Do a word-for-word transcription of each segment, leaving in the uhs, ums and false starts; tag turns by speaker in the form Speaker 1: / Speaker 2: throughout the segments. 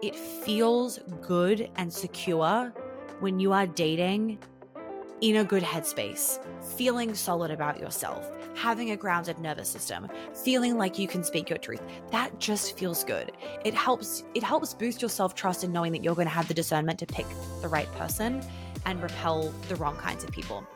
Speaker 1: it feels good and secure when you are dating in a good headspace, feeling solid about yourself, having a grounded nervous system, feeling like you can speak your truth. That just feels good. It helps, it helps boost your self-trust in knowing that you're going to have the discernment to pick the right person and repel the wrong kinds of people.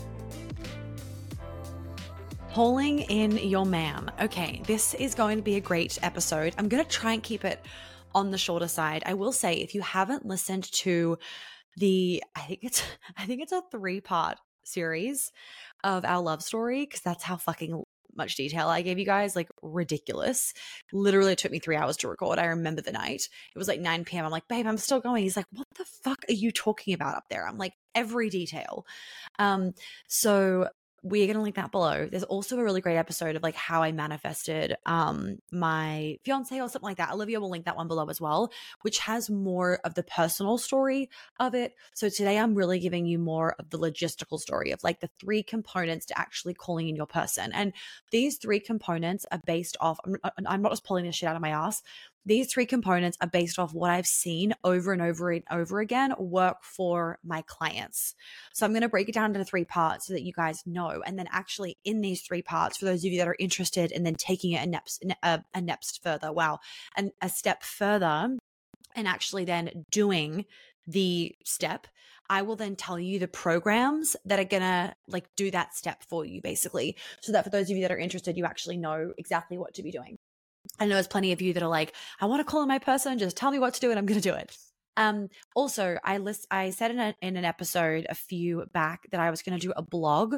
Speaker 1: Calling in your man. Okay, this is going to be a great episode. I'm going to try and keep it on the shorter side. I will say, if you haven't listened to the, I think it's, I think it's a three part series of our love story, because that's how fucking much detail I gave you guys, like ridiculous. Literally it took me three hours to record. I remember the night. It was like nine p.m. I'm like, babe, I'm still going. He's like, what the fuck are you talking about up there? I'm like, every detail. Um, so we're going to link that below. There's also a really great episode of like how I manifested um, my fiance or something like that. Olivia will link that one below as well, which has more of the personal story of it. So today I'm really giving you more of the logistical story of like the three components to actually calling in your person. And these three components are based off, I'm, I'm not just pulling this shit out of my ass. These three components are based off what I've seen over and over and over again work for my clients. So I'm going to break it down into three parts so that you guys know. And then actually in these three parts, for those of you that are interested in then taking it a next, a, a next further, wow, and a step further, and actually then doing the step, I will then tell you the programs that are going to like do that step for you basically. So that for those of you that are interested, you actually know exactly what to be doing. I know there's plenty of you that are like, I want to call in my person. Just tell me what to do and I'm going to do it. Um, also, I list, I said in, a, in an episode a few back that I was going to do a blog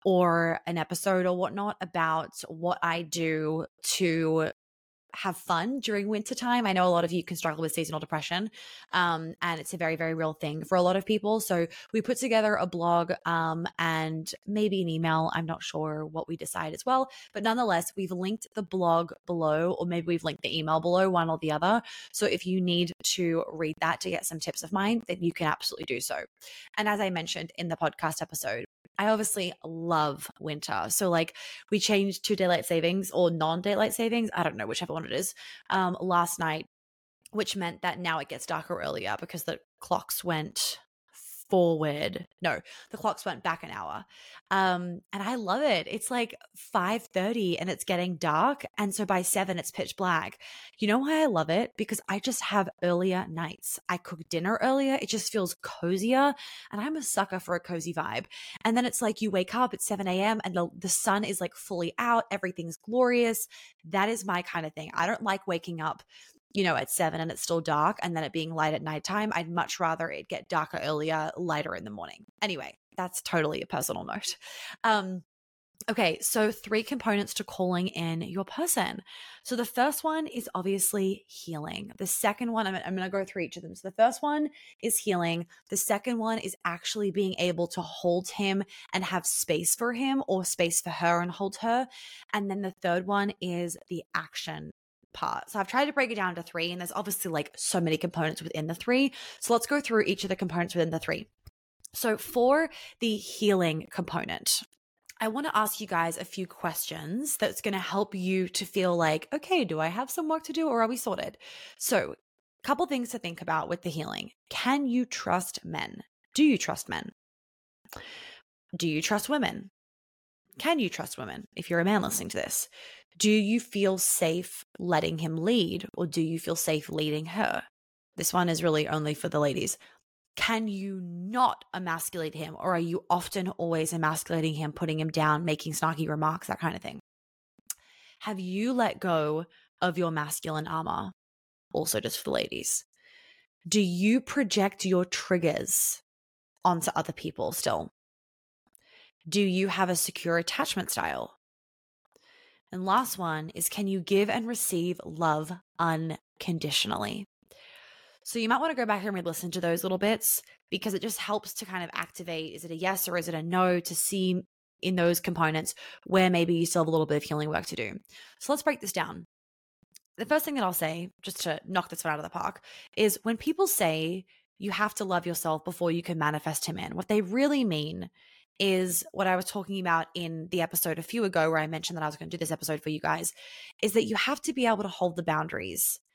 Speaker 1: or an episode or whatnot about what I do to have fun during winter time. I know a lot of you can struggle with seasonal depression, um, and it's a very, very real thing for a lot of people. So we put together a blog um, and maybe an email. I'm not sure what we decide as well, but nonetheless, we've linked the blog below, or maybe we've linked the email below, one or the other. So if you need to read that to get some tips of mine, then you can absolutely do so. And as I mentioned in the podcast episode, I obviously love winter. So like we changed to daylight savings or non-daylight savings. I don't know, whichever one it is, um, last night, which meant that now it gets darker earlier because the clocks went forward. No, the clocks went back an hour. Um, and I love it. It's like five thirty and it's getting dark. And so by seven, it's pitch black. You know why I love it? Because I just have earlier nights. I cook dinner earlier. It just feels cozier. And I'm a sucker for a cozy vibe. And then it's like you wake up at seven a.m. and the, the sun is like fully out. Everything's glorious. That is my kind of thing. I don't like waking up, you know, at seven and it's still dark and then it being light at nighttime. I'd much rather it get darker earlier, lighter in the morning. Anyway, that's totally a personal note. Um, okay, so three components to calling in your person. So the first one is obviously healing. The second one, I'm, I'm going to go through each of them. So the first one is healing. The second one is actually being able to hold him and have space for him or space for her and hold her. And then the third one is the action part. So I've tried to break it down to three, and there's obviously like so many components within the three. So let's go through each of the components within the three. So for the healing component, I want to ask you guys a few questions that's going to help you to feel like, okay, do I have some work to do or are we sorted? So a couple things to think about with the healing. Can you trust men? Do you trust men? Do you trust women? Can you trust women if you're a man listening to this? Do you feel safe letting him lead, or do you feel safe leading her? This one is really only for the ladies. Can you not emasculate him, or are you often always emasculating him, putting him down, making snarky remarks, that kind of thing? Have you let go of your masculine armor? Also just for the ladies. Do you project your triggers onto other people still? Do you have a secure attachment style? And last one is, can you give and receive love unconditionally? So you might want to go back and re-listen to those little bits because it just helps to kind of activate, is it a yes or is it a no, to see in those components where maybe you still have a little bit of healing work to do. So let's break this down. The first thing that I'll say, just to knock this one out of the park, is when people say you have to love yourself before you can manifest him in, what they really mean is what I was talking about in the episode a few ago where I mentioned that I was going to do this episode for you guys, is that you have to be able to hold the boundaries.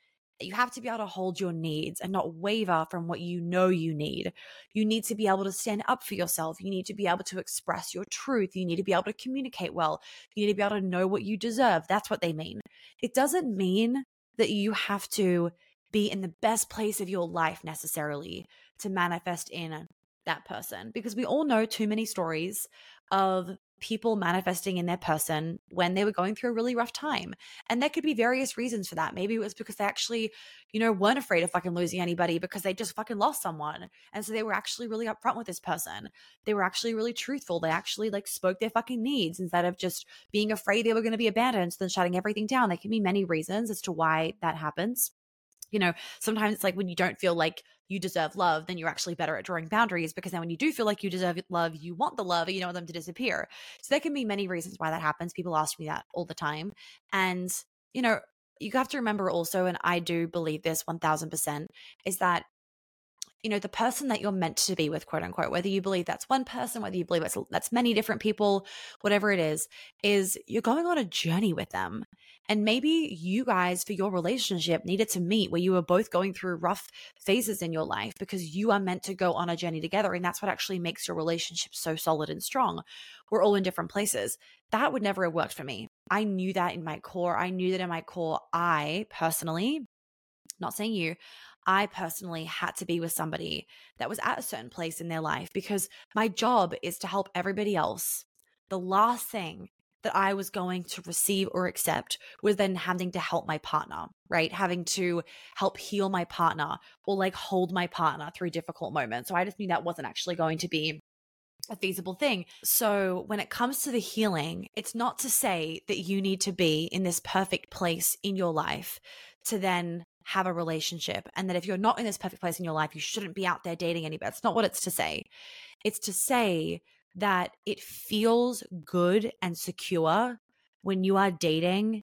Speaker 1: You have to be able to hold your needs and not waver from what you know you need. You need to be able to stand up for yourself. You need to be able to express your truth. You need to be able to communicate well. You need to be able to know what you deserve. That's what they mean. It doesn't mean that you have to be in the best place of your life necessarily to manifest in that person, because we all know too many stories of people manifesting in their person when they were going through a really rough time. And there could be various reasons for that. Maybe it was because they actually, you know, weren't afraid of fucking losing anybody because they just fucking lost someone. And so they were actually really upfront with this person. They were actually really truthful. They actually like spoke their fucking needs instead of just being afraid they were going to be abandoned, so then shutting everything down. There can be many reasons as to why that happens. You know, sometimes it's like when you don't feel like you deserve love, then you're actually better at drawing boundaries, because then when you do feel like you deserve love, you want the love and you don't want them to disappear. So there can be many reasons why that happens. People ask me that all the time. And, you know, you have to remember also, and I do believe this one thousand percent, is that, you know, the person that you're meant to be with, quote unquote, whether you believe that's one person, whether you believe that's, that's many different people, whatever it is, is you're going on a journey with them. And maybe you guys, for your relationship, needed to meet where you were both going through rough phases in your life, because you are meant to go on a journey together. And that's what actually makes your relationship so solid and strong. We're all in different places. That would never have worked for me. I knew that in my core. I knew that in my core, I personally, not saying you, I personally had to be with somebody that was at a certain place in their life, because my job is to help everybody else. The last thing that I was going to receive or accept was then having to help my partner, right? Having to help heal my partner or like hold my partner through difficult moments. So I just knew that wasn't actually going to be a feasible thing. So when it comes to the healing, it's not to say that you need to be in this perfect place in your life to then have a relationship, and that if you're not in this perfect place in your life, you shouldn't be out there dating anybody. That's not what it's to say. It's to say that it feels good and secure when you are dating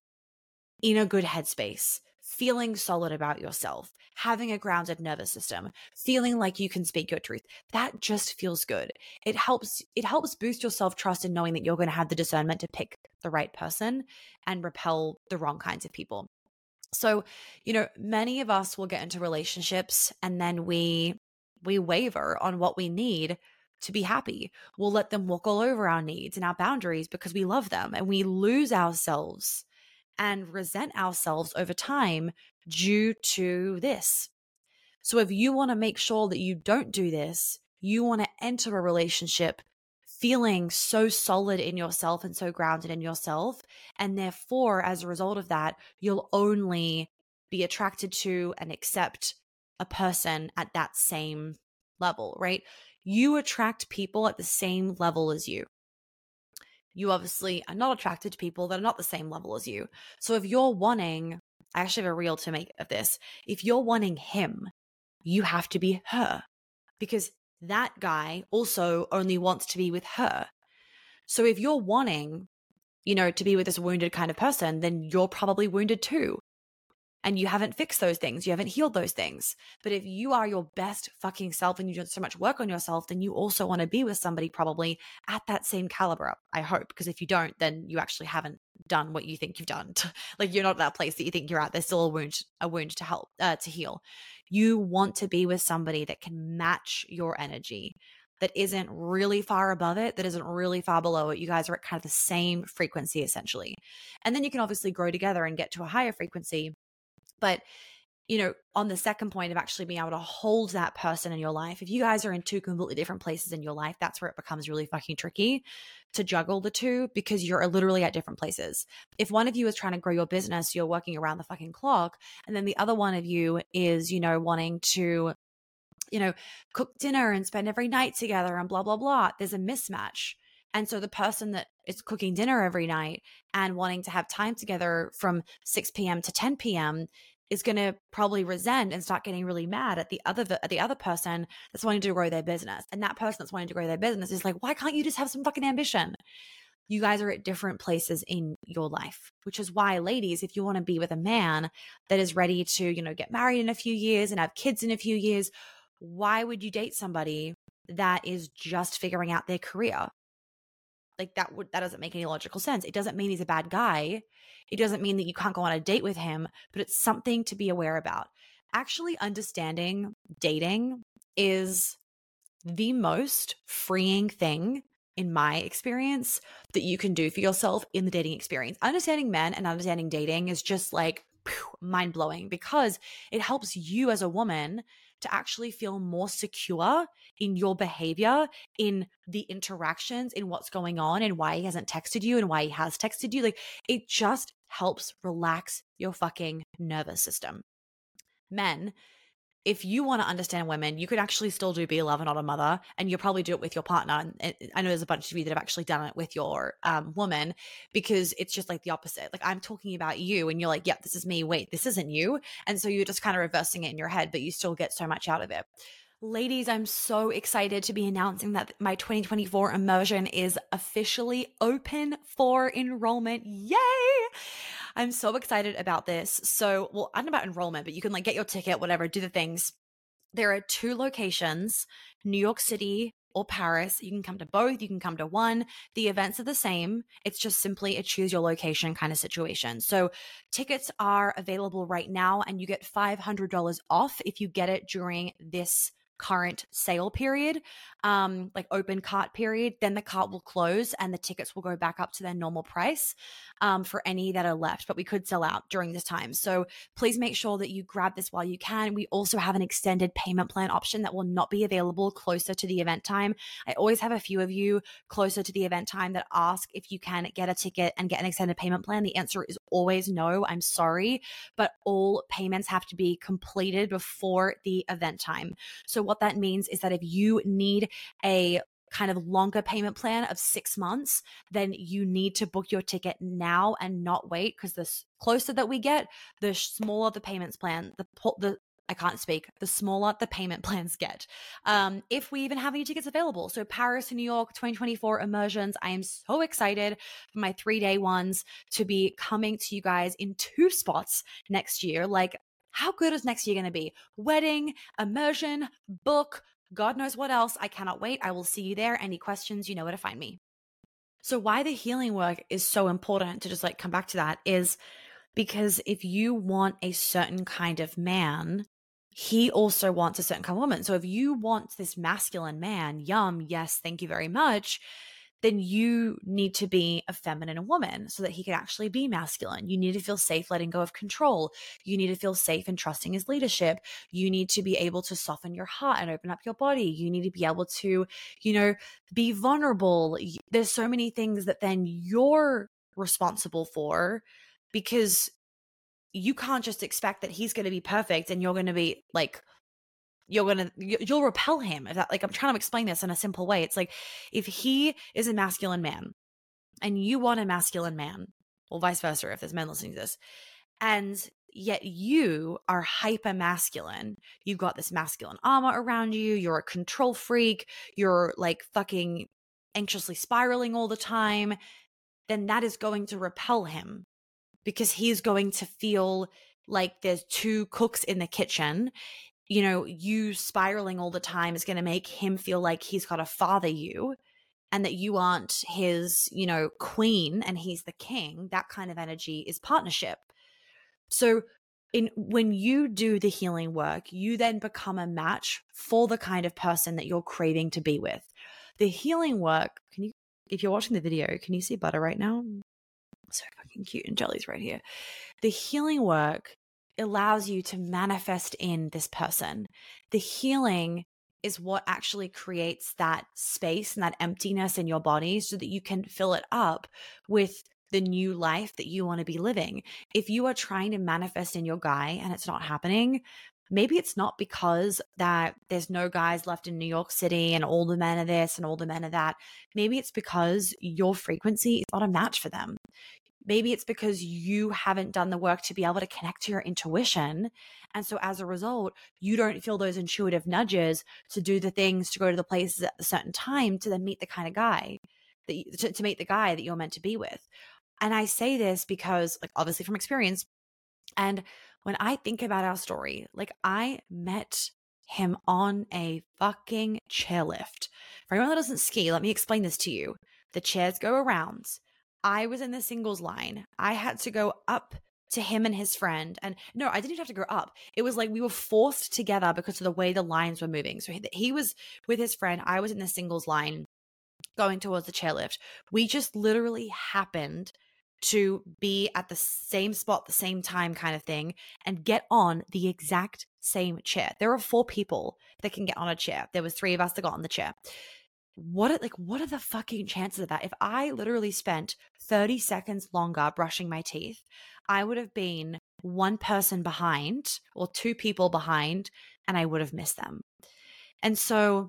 Speaker 1: in a good headspace, feeling solid about yourself, having a grounded nervous system, feeling like you can speak your truth. That just feels good. It helps, it helps boost your self-trust in knowing that you're going to have the discernment to pick the right person and repel the wrong kinds of people. So, you know, many of us will get into relationships and then we we waver on what we need to be happy. We'll let them walk all over our needs and our boundaries because we love them, and we lose ourselves and resent ourselves over time due to this. So if you want to make sure that you don't do this, you want to enter a relationship feeling so solid in yourself and so grounded in yourself. And therefore, as a result of that, you'll only be attracted to and accept a person at that same level, right? You attract people at the same level as you. You obviously are not attracted to people that are not the same level as you. So if you're wanting, I actually have a reel to make of this. If you're wanting him, you have to be her, because that guy also only wants to be with her. So if you're wanting, you know, to be with this wounded kind of person, then you're probably wounded too. And you haven't fixed those things. You haven't healed those things. But if you are your best fucking self and you do so much work on yourself, then you also want to be with somebody probably at that same caliber, I hope. Because if you don't, then you actually haven't done what you think you've done. Like, you're not at that place that you think you're at. There's still a wound, a wound to help, uh, to heal. You want to be with somebody that can match your energy, that isn't really far above it, that isn't really far below it. You guys are at kind of the same frequency, essentially. And then you can obviously grow together and get to a higher frequency. But, you know, on the second point of actually being able to hold that person in your life, if you guys are in two completely different places in your life, that's where it becomes really fucking tricky to juggle the two, because you're literally at different places. If one of you is trying to grow your business, you're working around the fucking clock, and then the other one of you is, you know, wanting to, you know, cook dinner and spend every night together and blah, blah, blah, there's a mismatch. And so the person that is cooking dinner every night and wanting to have time together from six p.m. to ten p.m. is going to probably resent and start getting really mad at the other at the other person that's wanting to grow their business. And that person that's wanting to grow their business is like, why can't you just have some fucking ambition? You guys are at different places in your life, which is why, ladies, if you want to be with a man that is ready to, you know, get married in a few years and have kids in a few years, why would you date somebody that is just figuring out their career? like that would, that doesn't make any logical sense. It doesn't mean he's a bad guy. It doesn't mean that you can't go on a date with him, but it's something to be aware about. Actually understanding dating is the most freeing thing in my experience that you can do for yourself in the dating experience. Understanding men and understanding dating is just like mind blowing, because it helps you as a woman to actually feel more secure in your behavior, in the interactions, in what's going on, and why he hasn't texted you and why he has texted you. Like, it just helps relax your fucking nervous system. Men, if you want to understand women, you could actually still do Be a Lover, Not a Mother, and you'll probably do it with your partner. And I know there's a bunch of you that have actually done it with your um, woman, because it's just like the opposite. Like, I'm talking about you and you're like, yep, this is me. Wait, this isn't you. And so you're just kind of reversing it in your head, but you still get so much out of it. Ladies, I'm so excited to be announcing that my twenty twenty-four immersion is officially open for enrollment. Yay! I'm so excited about this. So, well, I don't know about enrollment, but you can like get your ticket, whatever, do the things. There are two locations, New York City or Paris. You can come to both. You can come to one. The events are the same. It's just simply a choose your location kind of situation. So tickets are available right now, and you get five hundred dollars off if you get it during this current sale period, um, like open cart period. Then the cart will close and the tickets will go back up to their normal price um, for any that are left, but we could sell out during this time. So please make sure that you grab this while you can. We also have an extended payment plan option that will not be available closer to the event time. I always have a few of you closer to the event time that ask if you can get a ticket and get an extended payment plan. The answer is always no. I'm sorry, but all payments have to be completed before the event time. So what that means is that if you need a kind of longer payment plan of six months, then you need to book your ticket now and not wait, because the closer that we get, the smaller the payments plan, the, the I can't speak, the smaller the payment plans get. Um, if we even have any tickets available. So Paris and New York twenty twenty-four immersions, I am so excited for my three-day ones to be coming to you guys in two spots next year. Like, how good is next year going to be? Wedding, immersion, book, God knows what else. I cannot wait. I will see you there. Any questions, you know where to find me. So why the healing work is so important, to just like come back to that, is because if you want a certain kind of man, he also wants a certain kind of woman. So if you want this masculine man, yum, yes, thank you very much, then you need to be a feminine woman so that he can actually be masculine. You need to feel safe letting go of control. You need to feel safe and trusting his leadership. You need to be able to soften your heart and open up your body. You need to be able to, you know, be vulnerable. There's so many things that then you're responsible for, because you can't just expect that he's going to be perfect and you're going to be like, you're going to, you'll repel him. If that, like, I'm trying to explain this in a simple way. It's like, if he is a masculine man and you want a masculine man, or vice versa, if there's men listening to this, and yet you are hyper masculine, you've got this masculine armor around you, you're a control freak, you're like fucking anxiously spiraling all the time, then that is going to repel him, because he's going to feel like there's two cooks in the kitchen. You know, you spiraling all the time is going to make him feel like he's got to father you, and that you aren't his, you know, queen and he's the king. That kind of energy is partnership. So in when you do the healing work, you then become a match for the kind of person that you're craving to be with. The healing work, can you, if you're watching the video, can you see Butter right now? So fucking cute, and Jelly's right here. The healing work allows you to manifest in this person. The healing is what actually creates that space and that emptiness in your body so that you can fill it up with the new life that you want to be living. If you are trying to manifest in your guy and it's not happening, maybe it's not because that there's no guys left in New York City and all the men are this and all the men are that. Maybe it's because your frequency is not a match for them. Maybe it's because you haven't done the work to be able to connect to your intuition. And so as a result, you don't feel those intuitive nudges to do the things, to go to the places at a certain time to then meet the kind of guy that you, to, to meet the guy that you're meant to be with. And I say this because, like, obviously from experience. And when I think about our story, like, I met him on a fucking chairlift. For anyone that doesn't ski, let me explain this to you. The chairs go around. I was in the singles line. I had to go up to him and his friend. And no, I didn't even have to go up. It was like we were forced together because of the way the lines were moving. So he, he was with his friend. I was in the singles line going towards the chairlift. We just literally happened to be at the same spot, the same time kind of thing, and get on the exact same chair. There are four people that can get on a chair. There was three of us that got on the chair. What are, like, what are the fucking chances of that? If I literally spent thirty seconds longer brushing my teeth, I would have been one person behind or two people behind, and I would have missed them. And so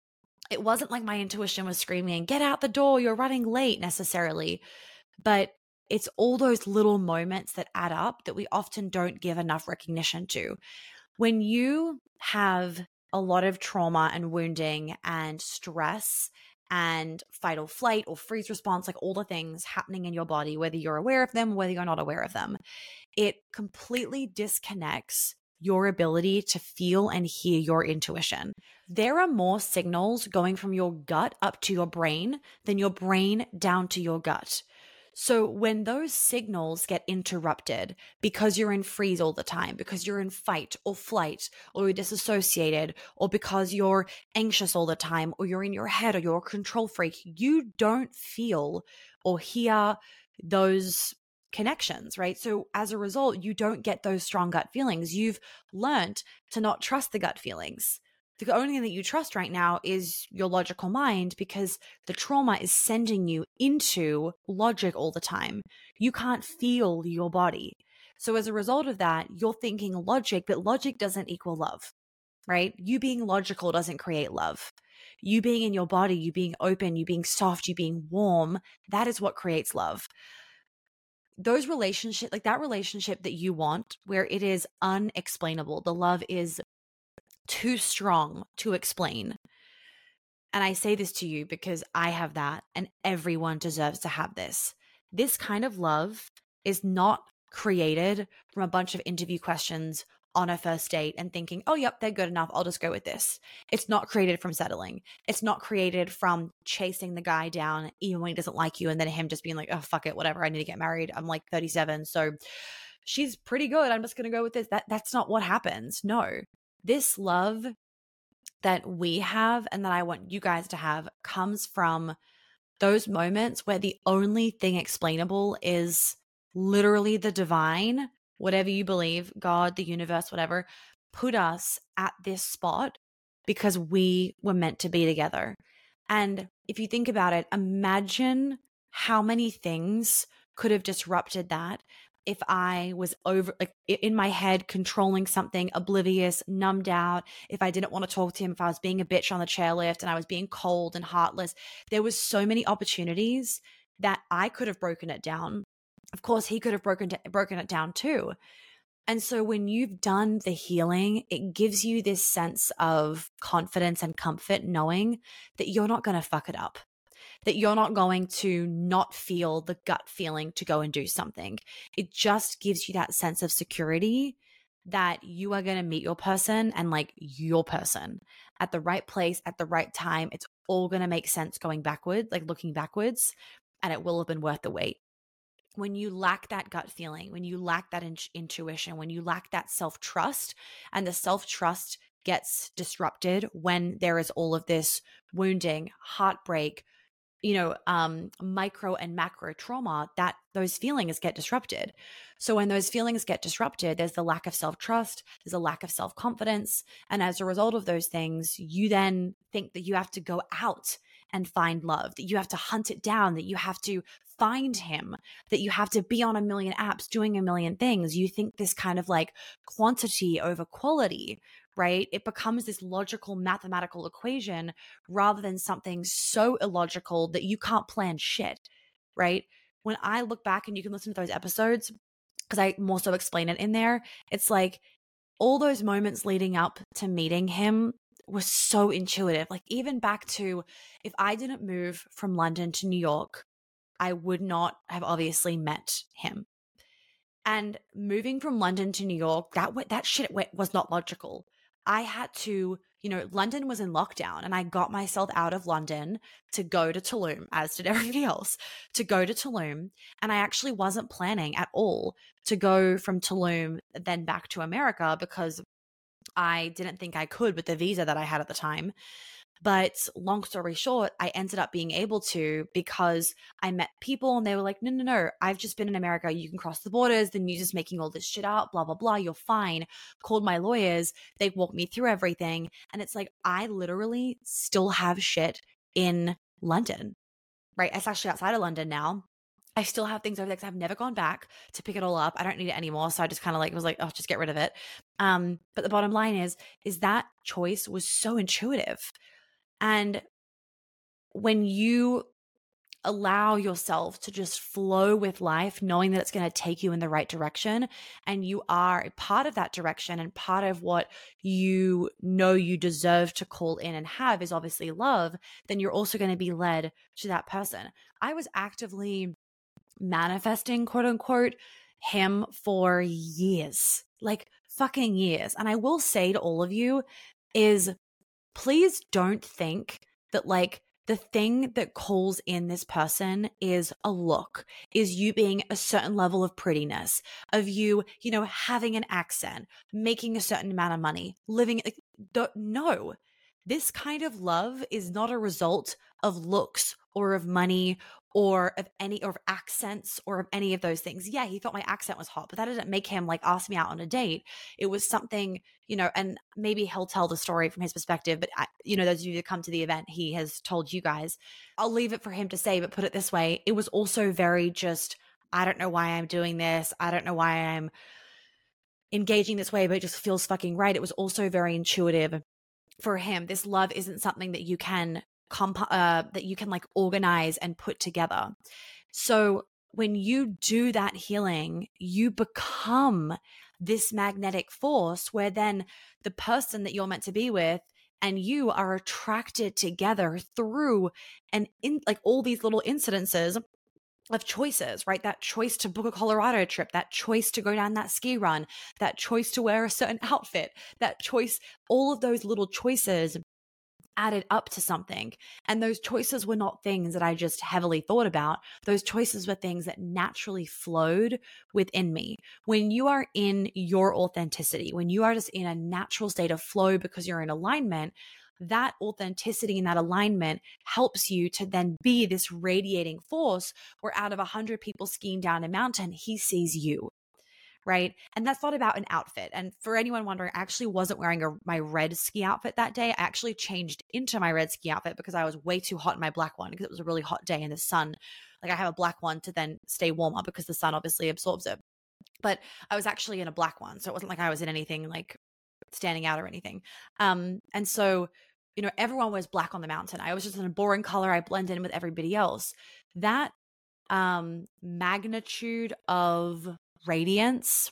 Speaker 1: it wasn't like my intuition was screaming, get out the door, you're running late necessarily. But it's all those little moments that add up that we often don't give enough recognition to. When you have a lot of trauma and wounding and stress and fight or flight or freeze response, like all the things happening in your body, whether you're aware of them, whether you're not aware of them, it completely disconnects your ability to feel and hear your intuition. There are more signals going from your gut up to your brain than your brain down to your gut. So when those signals get interrupted because you're in freeze all the time, because you're in fight or flight, or you're disassociated, or because you're anxious all the time, or you're in your head, or you're a control freak, you don't feel or hear those connections, right? So as a result, you don't get those strong gut feelings. You've learned to not trust the gut feelings. The only thing that you trust right now is your logical mind, because the trauma is sending you into logic all the time. You can't feel your body. So as a result of that, you're thinking logic, but logic doesn't equal love, right? You being logical doesn't create love. You being in your body, you being open, you being soft, you being warm, that is what creates love. Those relationships, like that relationship that you want, where it is unexplainable, the love is too strong to explain. And I say this to you because I have that, and everyone deserves to have this. This kind of love is not created from a bunch of interview questions on a first date and thinking, oh, yep, they're good enough, I'll just go with this. It's not created from settling. It's not created from chasing the guy down even when he doesn't like you, and then him just being like, oh, fuck it, whatever, I need to get married. I'm like thirty-seven, so she's pretty good, I'm just going to go with this. That That's not what happens. No. This love that we have and that I want you guys to have comes from those moments where the only thing explainable is literally the divine, whatever you believe, God, the universe, whatever, put us at this spot because we were meant to be together. And if you think about it, imagine how many things could have disrupted that if I was over, like in my head, controlling something, oblivious, numbed out, if I didn't want to talk to him, if I was being a bitch on the chairlift and I was being cold and heartless. There was so many opportunities that I could have broken it down. Of course, he could have broken, broken it down too. And so when you've done the healing, it gives you this sense of confidence and comfort knowing that you're not going to fuck it up, that you're not going to not feel the gut feeling to go and do something. It just gives you that sense of security that you are going to meet your person and like your person at the right place at the right time. It's all going to make sense going backward, like looking backwards, and it will have been worth the wait. When you lack that gut feeling, when you lack that in- intuition, when you lack that self-trust, and the self-trust gets disrupted when there is all of this wounding, heartbreak, you know, um, micro and macro trauma, that those feelings get disrupted. So when those feelings get disrupted, there's the lack of self-trust, there's a lack of self-confidence. And as a result of those things, you then think that you have to go out and find love, that you have to hunt it down, that you have to find him, that you have to be on a million apps doing a million things. You think this kind of like quantity over quality, right? It becomes this logical mathematical equation rather than something so illogical that you can't plan shit, right? When I look back, and you can listen to those episodes because I more so explain it in there, it's like all those moments leading up to meeting him was so intuitive. Like even back to, if I didn't move from London to New York, I would not have obviously met him. And moving from London to New York, that that shit was not logical. I had to, you know, London was in lockdown and I got myself out of London to go to Tulum, as did everybody else, to go to Tulum. And I actually wasn't planning at all to go from Tulum then back to America because I didn't think I could with the visa that I had at the time. But long story short, I ended up being able to because I met people and they were like, no, no, no, I've just been in America. You can cross the borders. The news is making all this shit up, blah, blah, blah. You're fine. Called my lawyers. They walked me through everything. And it's like, I literally still have shit in London, right? It's actually outside of London now. I still have things over there because I've never gone back to pick it all up. I don't need it anymore. So I just kind of like was like, oh, just get rid of it. Um, but the bottom line is, is that choice was so intuitive. And when you allow yourself to just flow with life, knowing that it's going to take you in the right direction, and you are a part of that direction, and part of what you know you deserve to call in and have is obviously love, then you're also going to be led to that person. I was actively manifesting, quote unquote, him for years, like fucking years. And I will say to all of you is, please don't think that like the thing that calls in this person is a look, is you being a certain level of prettiness, of you, you know, having an accent, making a certain amount of money, living like, no, this kind of love is not a result of looks or of money or of any or of accents or of any of those things. Yeah, he thought my accent was hot, but that didn't make him like ask me out on a date. It was something, you know, and maybe he'll tell the story from his perspective, but I, you know, those of you that come to the event, he has told you guys. I'll leave it for him to say, but put it this way, it was also very just, I don't know why I'm doing this. I don't know why I'm engaging this way, but it just feels fucking right. It was also very intuitive for him. This love isn't something that you can comp- uh, that you can like organize and put together. So when you do that healing, you become this magnetic force where then the person that you're meant to be with and you are attracted together through and in like all these little incidences of choices, right? That choice to book a Colorado trip, that choice to go down that ski run, that choice to wear a certain outfit, that choice, all of those little choices added up to something. And those choices were not things that I just heavily thought about. Those choices were things that naturally flowed within me. When you are in your authenticity, when you are just in a natural state of flow because you're in alignment, that authenticity and that alignment helps you to then be this radiating force where out of a hundred people skiing down a mountain, he sees you. Right. And that's not about an outfit. And for anyone wondering, I actually wasn't wearing a, my red ski outfit that day. I actually changed into my red ski outfit because I was way too hot in my black one because it was a really hot day in the sun. Like I have a black one to then stay warmer because the sun obviously absorbs it. But I was actually in a black one. So it wasn't like I was in anything like standing out or anything. Um, and so, you know, everyone was black on the mountain. I was just in a boring color. I blended in with everybody else. That um, magnitude of radiance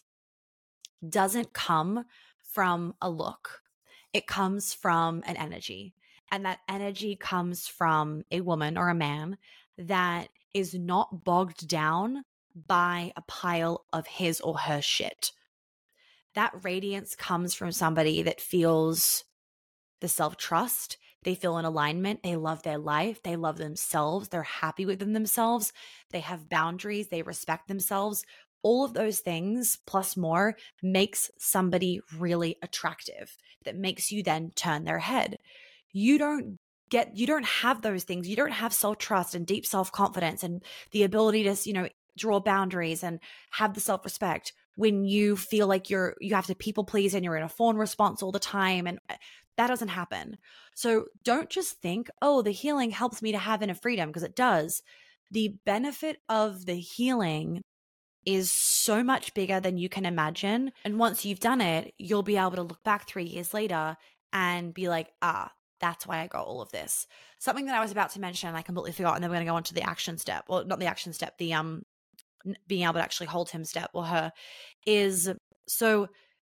Speaker 1: doesn't come from a look. It comes from an energy. And that energy comes from a woman or a man that is not bogged down by a pile of his or her shit. That radiance comes from somebody that feels the self-trust. They feel in alignment. They love their life. They love themselves. They're happy within themselves. They have boundaries. They respect themselves. All of those things plus more makes somebody really attractive that makes you then turn their head. You don't get, you don't have those things. You don't have self-trust and deep self-confidence and the ability to, you know, draw boundaries and have the self-respect when you feel like you're, you have to people please and you're in a fawn response all the time. And that doesn't happen. So don't just think, oh, the healing helps me to have inner freedom, because it does. The benefit of the healing is so much bigger than you can imagine. And once you've done it, you'll be able to look back three years later and be like, ah, that's why I got all of this. Something that I was about to mention and I completely forgot, and then we're going to go on to the action step. Well, not the action step, the um being able to actually hold him step or her is, so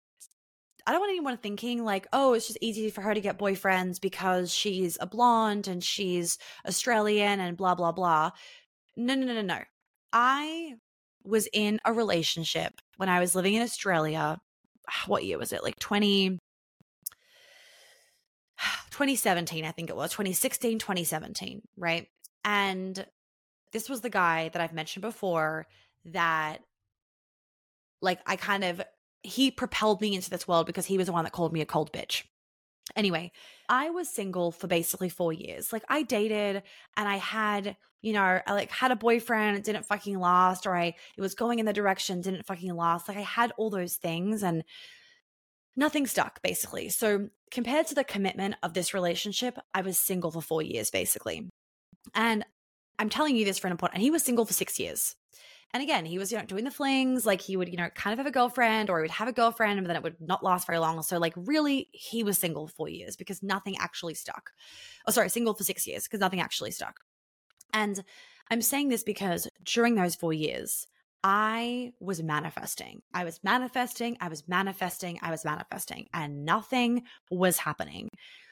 Speaker 1: I don't want anyone thinking like, oh, it's just easy for her to get boyfriends because she's a blonde and she's Australian and blah, blah, blah. No, no, no, no, no. I was in a relationship when I was living in Australia. What year was it? Like twenty, twenty seventeen, I think it was twenty sixteen, twenty seventeen, right? And this was the guy that I've mentioned before that like I kind of, he propelled me into this world because he was the one that called me a cold bitch. Anyway, I was single for basically four years. Like I dated and I had, you know, I like had a boyfriend, it didn't fucking last, or I, it was going in the direction, didn't fucking last. Like I had all those things and nothing stuck basically. So compared to the commitment of this relationship, I was single for four years basically. And I'm telling you this for an important, and he was single for six years. And again, he was, you know, doing the flings, like he would, you know, kind of have a girlfriend or he would have a girlfriend, but then it would not last very long. So like really, he was single for four years because nothing actually stuck. Oh, sorry, single for six years because nothing actually stuck. And I'm saying this because during those four years, I was manifesting. I was manifesting, I was manifesting, I was manifesting, and nothing was happening.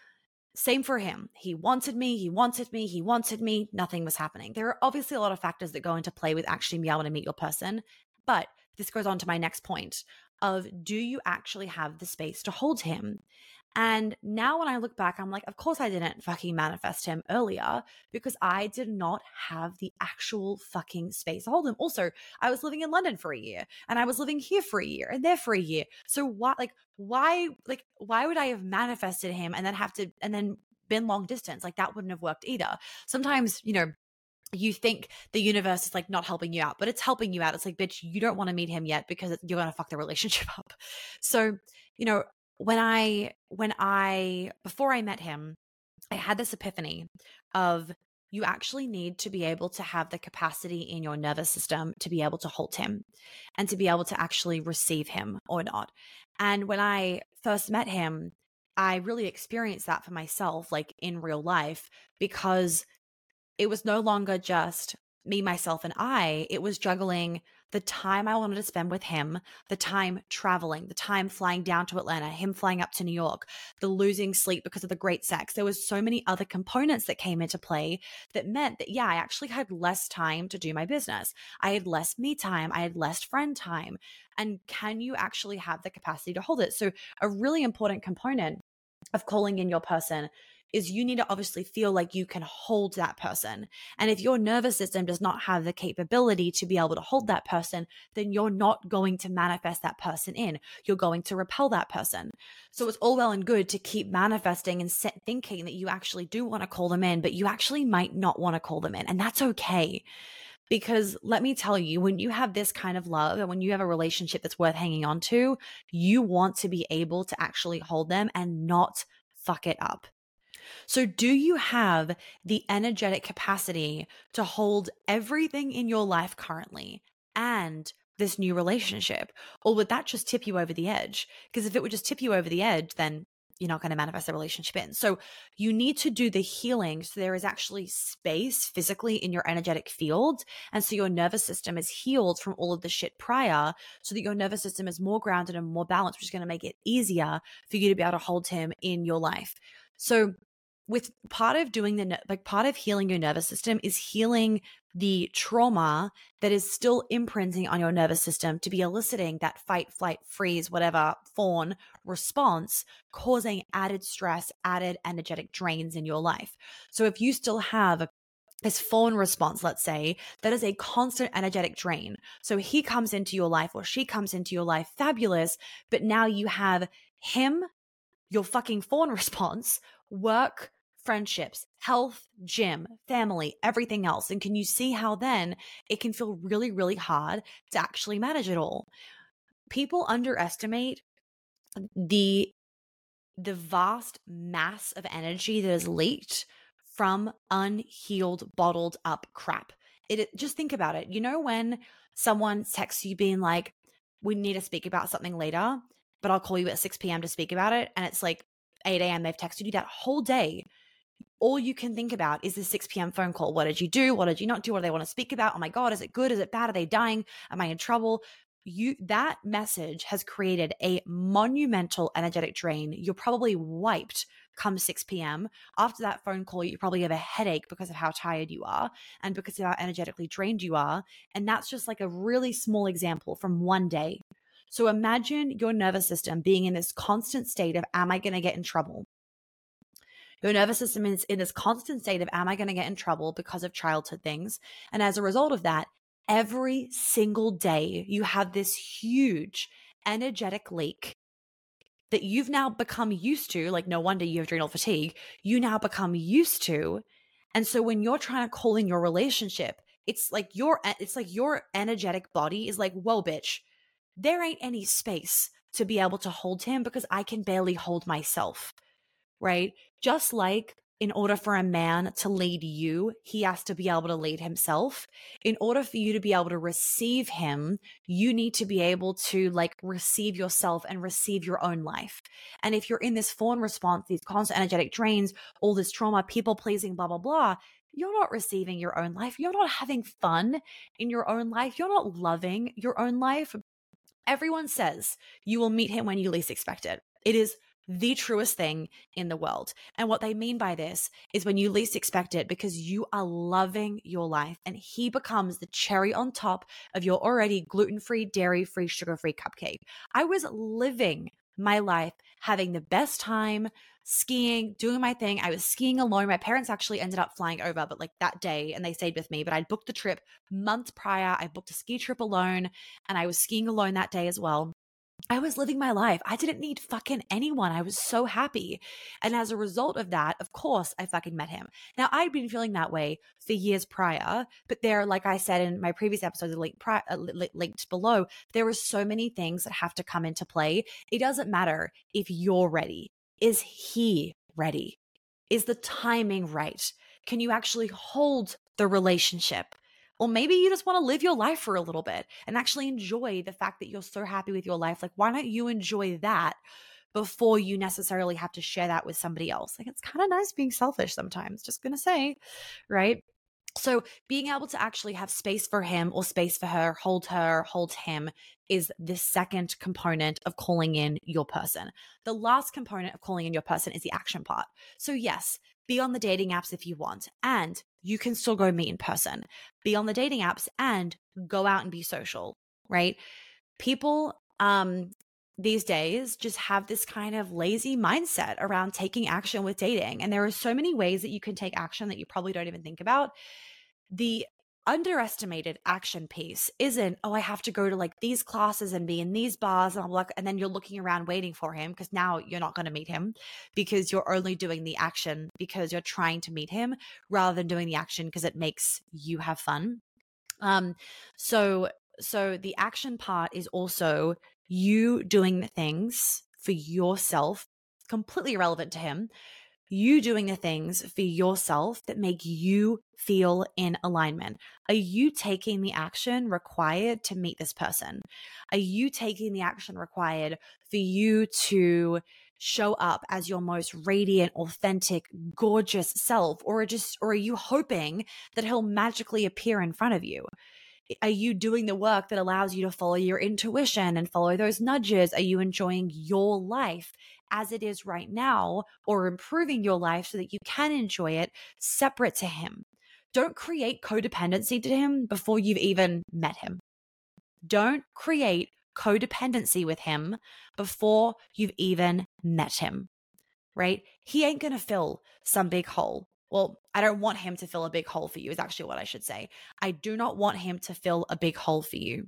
Speaker 1: Same for him. He wanted me, he wanted me, he wanted me. Nothing was happening. There are obviously a lot of factors that go into play with actually being able to meet your person. But this goes on to my next point of, do you actually have the space to hold him? And now when I look back, I'm like, of course I didn't fucking manifest him earlier because I did not have the actual fucking space to hold him. Also, I was living in London for a year and I was living here for a year and there for a year. So why, like, why, like, why would I have manifested him and then have to, and then been long distance? Like that wouldn't have worked either. Sometimes, you know, you think the universe is like not helping you out, but it's helping you out. It's like, bitch, you don't want to meet him yet because you're going to fuck the relationship up. So, you know, when I, when I, before I met him, I had this epiphany of you actually need to be able to have the capacity in your nervous system to be able to hold him and to be able to actually receive him or not. And when I first met him, I really experienced that for myself, like in real life, because it was no longer just me, myself, and I. It was juggling the time I wanted to spend with him, the time traveling, the time flying down to Atlanta, him flying up to New York, the losing sleep because of the great sex. There was so many other components that came into play that meant that, yeah, I actually had less time to do my business. I had less me time. I had less friend time. And can you actually have the capacity to hold it? So a really important component of calling in your person is you need to obviously feel like you can hold that person. And if your nervous system does not have the capability to be able to hold that person, then you're not going to manifest that person in. You're going to repel that person. So it's all well and good to keep manifesting and set thinking that you actually do want to call them in, but you actually might not want to call them in. And that's okay. Because let me tell you, when you have this kind of love and when you have a relationship that's worth hanging on to, you want to be able to actually hold them and not fuck it up. So do you have the energetic capacity to hold everything in your life currently and this new relationship? Or would that just tip you over the edge? Because if it would just tip you over the edge, then you're not going to manifest the relationship in. So you need to do the healing so there is actually space physically in your energetic field. And so your nervous system is healed from all of the shit prior so that your nervous system is more grounded and more balanced, which is going to make it easier for you to be able to hold him in your life. So with part of doing the, like part of healing your nervous system is healing the trauma that is still imprinting on your nervous system to be eliciting that fight, flight, freeze, whatever fawn response, causing added stress, added energetic drains in your life. So if you still have this fawn response, let's say, that is a constant energetic drain. So he comes into your life or she comes into your life, fabulous, but now you have him, your fucking fawn response, work, friendships, health, gym, family, everything else. And can you see how then it can feel really, really hard to actually manage it all? People underestimate the, the vast mass of energy that is leaked from unhealed, bottled up crap. It, it just think about it. You know, when someone texts you being like, we need to speak about something later, but I'll call you at six p.m. to speak about it. And it's like eight a.m. they've texted you that whole day. All you can think about is the six p.m. phone call. What did you do? What did you not do? What do they want to speak about? Oh my God, is it good? Is it bad? Are they dying? Am I in trouble? You, that message has created a monumental energetic drain. You're probably wiped come six p.m. After that phone call, you probably have a headache because of how tired you are and because of how energetically drained you are. And that's just like a really small example from one day. So imagine your nervous system being in this constant state of, am I going to get in trouble? Your nervous system is in this constant state of, am I going to get in trouble because of childhood things? And as a result of that, every single day you have this huge energetic leak that you've now become used to. Like, no wonder you have adrenal fatigue. You now become used to. And so when you're trying to call in your relationship, it's like your, it's like your energetic body is like, whoa, bitch, there ain't any space to be able to hold him because I can barely hold myself, right? Just like in order for a man to lead you, he has to be able to lead himself. In order for you to be able to receive him, you need to be able to like receive yourself and receive your own life. And if you're in this fawn response, these constant energetic drains, all this trauma, people pleasing, blah, blah, blah, you're not receiving your own life. You're not having fun in your own life. You're not loving your own life. Everyone says you will meet him when you least expect it. It is the truest thing in the world. And what they mean by this is when you least expect it, because you are loving your life and he becomes the cherry on top of your already gluten-free, dairy-free, sugar-free cupcake. I was living my life, having the best time, skiing, doing my thing. I was skiing alone. My parents actually ended up flying over, but like that day, and they stayed with me, but I'd booked the trip months prior. I booked a ski trip alone and I was skiing alone that day as well. I was living my life. I didn't need fucking anyone. I was so happy. And as a result of that, of course, I fucking met him. Now, I'd been feeling that way for years prior, but there, like I said in my previous episode, linked, pri- uh, linked below, there are so many things that have to come into play. It doesn't matter if you're ready. Is he ready? Is the timing right? Can you actually hold the relationship? Or maybe you just want to live your life for a little bit and actually enjoy the fact that you're so happy with your life. Like, why don't you enjoy that before you necessarily have to share that with somebody else? Like, it's kind of nice being selfish sometimes, just going to say, right? So being able to actually have space for him or space for her, hold her, hold him, is the second component of calling in your person. The last component of calling in your person is the action part. So yes, be on the dating apps if you want, and you can still go meet in person. Be on the dating apps and go out and be social, right? People um, these days just have this kind of lazy mindset around taking action with dating. And there are so many ways that you can take action that you probably don't even think about. The underestimated action piece isn't, oh, I have to go to like these classes and be in these bars and I'm like, and then you're looking around waiting for him, because now you're not going to meet him because you're only doing the action because you're trying to meet him rather than doing the action because it makes you have fun. Um, so, so the action part is also you doing the things for yourself, completely irrelevant to him. You doing the things for yourself that make you feel in alignment. Are you taking the action required to meet this person? Are you taking the action required for you to show up as your most radiant, authentic, gorgeous self? Or just, or are you hoping that he'll magically appear in front of you? Are you doing the work that allows you to follow your intuition and follow those nudges? Are you enjoying your life as it is right now, or improving your life so that you can enjoy it separate to him? Don't create codependency to him before you've even met him. Don't create codependency with him before you've even met him, right? He ain't going to fill some big hole. Well, I don't want him to fill a big hole for you is actually what I should say. I do not want him to fill a big hole for you.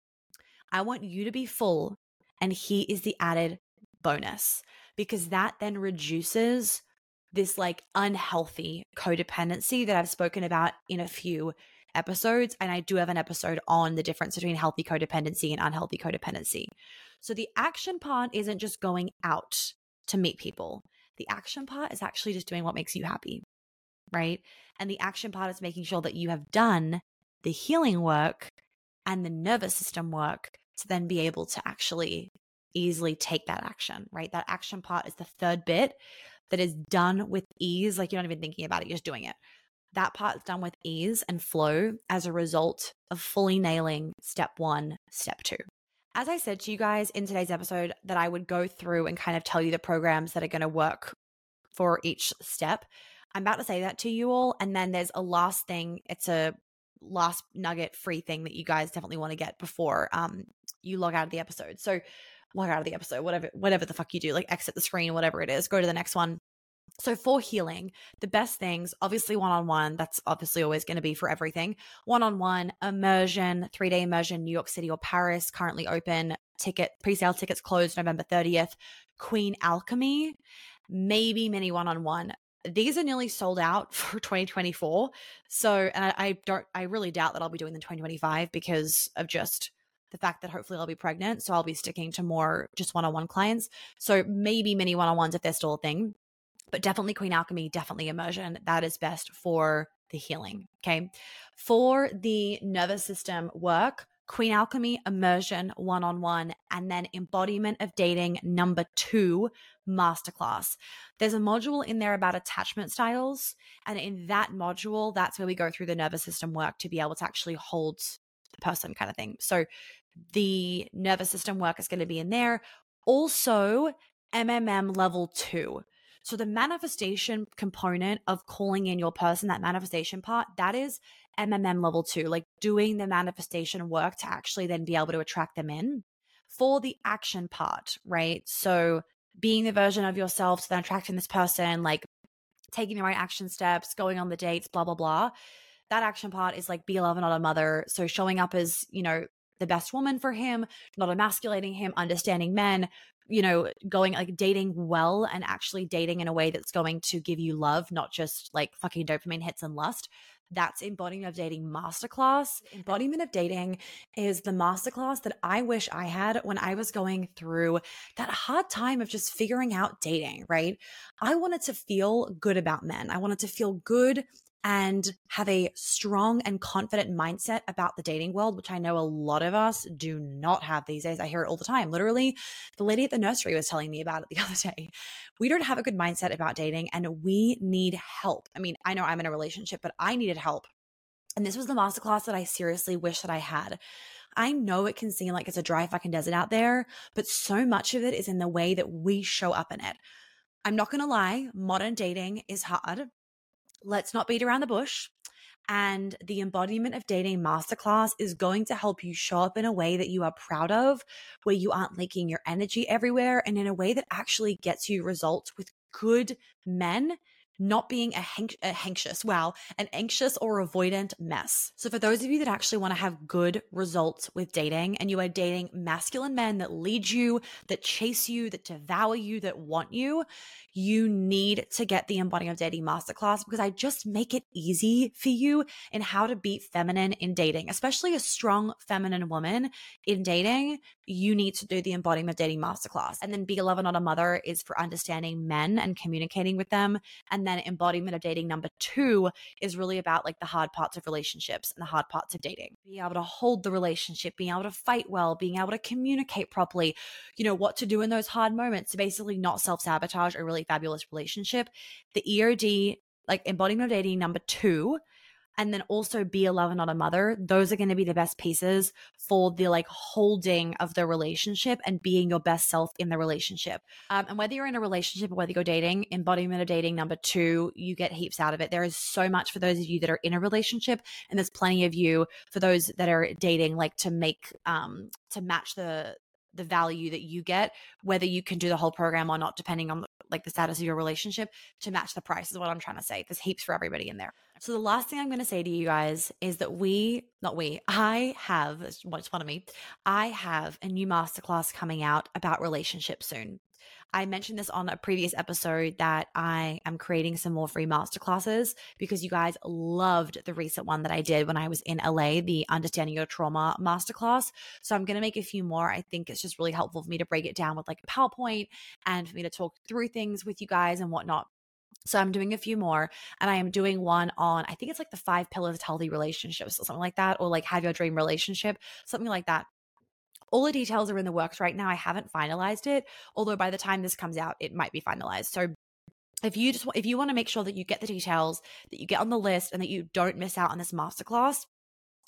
Speaker 1: I want you to be full, and he is the added bonus, because that then reduces this like unhealthy codependency that I've spoken about in a few episodes. And I do have an episode on the difference between healthy codependency and unhealthy codependency. So the action part isn't just going out to meet people. The action part is actually just doing what makes you happy, right? And the action part is making sure that you have done the healing work and the nervous system work to then be able to actually easily take that action, right? That action part is the third bit that is done with ease. Like, you're not even thinking about it, you're just doing it. That part is done with ease and flow as a result of fully nailing step one, step two. As I said to you guys in today's episode, that I would go through and kind of tell you the programs that are going to work for each step. I'm about to say that to you all. And then there's a last thing. It's a last nugget free thing that you guys definitely want to get before um, you log out of the episode. So log out of the episode, whatever, whatever the fuck you do, like exit the screen, whatever it is, go to the next one. So for healing, the best things, obviously one-on-one, that's obviously always going to be for everything. One-on-one, immersion, three-day immersion, New York City or Paris, currently open. Ticket, pre-sale tickets closed November thirtieth. Queen Alchemy, maybe mini one-on-one. These are nearly sold out for twenty twenty-four. So, and I, I don't, I really doubt that I'll be doing the twenty twenty-five because of just the fact that hopefully I'll be pregnant. So I'll be sticking to more just one-on-one clients. So maybe mini one-on-ones if they're still a thing. But definitely Queen Alchemy, definitely immersion. That is best for the healing. Okay. For the nervous system work, Queen Alchemy, immersion, one-on-one, and then embodiment of dating number two, masterclass. There's a module in there about attachment styles. And in that module, that's where we go through the nervous system work to be able to actually hold the person kind of thing. So the nervous system work is going to be in there. Also, M M M level two. So the manifestation component of calling in your person, that manifestation part, that is M M M level two, like doing the manifestation work to actually then be able to attract them in. For the action part, right? So being the version of yourself to then attracting this person, like taking the right action steps, going on the dates, blah, blah, blah. That action part is like be a lover, not a mother. So showing up as, you know, the best woman for him, not emasculating him, understanding men, you know, going like dating well and actually dating in a way that's going to give you love, not just like fucking dopamine hits and lust. That's Embodiment of Dating Masterclass. Embodiment of Dating is the masterclass that I wish I had when I was going through that hard time of just figuring out dating, right? I wanted to feel good about men. I wanted to feel good and have a strong and confident mindset about the dating world, which I know a lot of us do not have these days. I hear it all the time. Literally, the lady at the nursery was telling me about it the other day. We don't have a good mindset about dating and we need help. I mean, I know I'm in a relationship, but I needed help. And this was the masterclass that I seriously wish that I had. I know it can seem like it's a dry fucking desert out there, but so much of it is in the way that we show up in it. I'm not going to lie, modern dating is hard. Let's not beat around the bush. And the Embodiment of Dating Masterclass is going to help you show up in a way that you are proud of, where you aren't leaking your energy everywhere, and in a way that actually gets you results with good men, not being a, hank- a anxious, wow, an anxious or avoidant mess. So for those of you that actually want to have good results with dating and you are dating masculine men that lead you, that chase you, that devour you, that want you, you need to get the Embodiment of Dating Masterclass because I just make it easy for you in how to be feminine in dating, especially a strong feminine woman in dating. You need to do the Embodiment of Dating Masterclass. And then Be a Lover, Not a Mother is for understanding men and communicating with them. And then Embodiment of Dating number two is really about like the hard parts of relationships and the hard parts of dating. Being able to hold the relationship, being able to fight well, being able to communicate properly, you know, what to do in those hard moments to basically not self-sabotage a really fabulous relationship. The E O D, like Embodiment of Dating number two, and then also Be a Lover, Not a Mother. Those are going to be the best pieces for the like holding of the relationship and being your best self in the relationship. Um, and whether you're in a relationship or whether you're dating, Embodiment of Dating number two, you get heaps out of it. There is so much for those of you that are in a relationship, and there's plenty of you for those that are dating, like to make, um, to match the, the value that you get, whether you can do the whole program or not, depending on like the status of your relationship, to match the price is what I'm trying to say. There's heaps for everybody in there. So the last thing I'm going to say to you guys is that we, not we, I have, it's fun of me, I have a new masterclass coming out about relationships soon. I mentioned this on a previous episode that I am creating some more free masterclasses because you guys loved the recent one that I did when I was in L A, the Understanding Your Trauma masterclass. So I'm going to make a few more. I think it's just really helpful for me to break it down with like a PowerPoint and for me to talk through things with you guys and whatnot. So I'm doing a few more, and I am doing one on, I think it's like the five pillars of healthy relationships or something like that, or like have your dream relationship, something like that. All the details are in the works right now. I haven't finalized it, although by the time this comes out, it might be finalized. So if you just, if you want to make sure that you get the details, that you get on the list and that you don't miss out on this masterclass,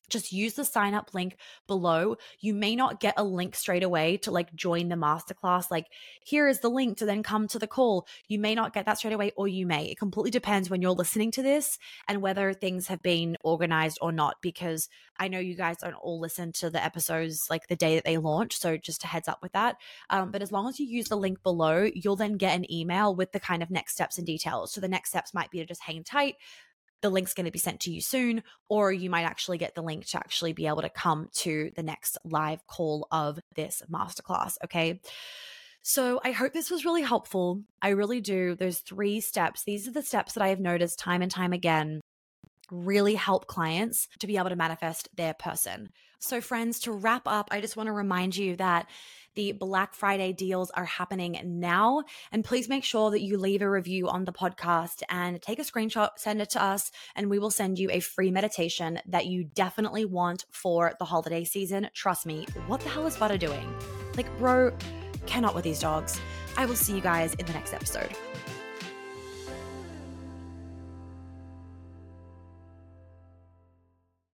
Speaker 1: just use the sign up link below. You may not get a link straight away to like join the masterclass. Like, here is the link to then come to the call. You may not get that straight away, or you may. It completely depends when you're listening to this and whether things have been organized or not, because I know you guys don't all listen to the episodes like the day that they launch. So just a heads up with that. Um, but as long as you use the link below, you'll then get an email with the kind of next steps and details. So the next steps might be to just hang tight. The link's going to be sent to you soon, or you might actually get the link to actually be able to come to the next live call of this masterclass. Okay. So I hope this was really helpful. I really do. There's three steps. These are the steps that I have noticed time and time again really help clients to be able to manifest their person. So friends, to wrap up, I just want to remind you that the Black Friday deals are happening now. And please make sure that you leave a review on the podcast and take a screenshot, send it to us, and we will send you a free meditation that you definitely want for the holiday season. Trust me, what the hell is Butter doing? Like, bro, cannot with these dogs. I will see you guys in the next episode.